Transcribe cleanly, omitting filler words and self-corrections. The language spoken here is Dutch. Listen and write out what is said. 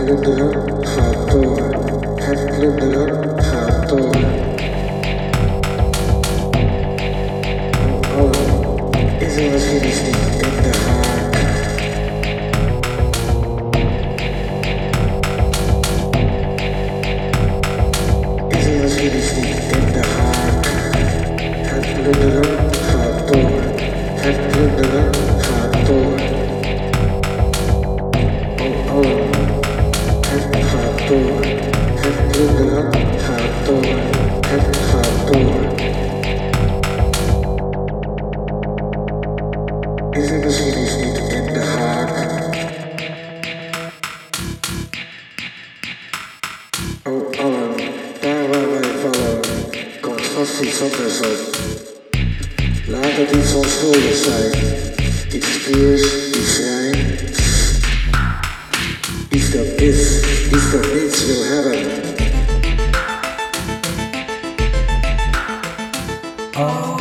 plunderen gaat door. Het plunderen gaat door. Oh, is er misschien iets niet in de haak? Is er misschien iets niet in de haak? Het plunderen gaat door. Het plunderen gaat door. Oh, het gaat door. Het plunderen gaat door. Het gaat door. Is er misschien iets niet in de haak? Oh, allen, daar waar wij vallen, komt vast iets anders op. Laat het iets onschuldig zijn, iets puurs, iets rein. Iets dat is, iets dat niets wil hebben. Oh.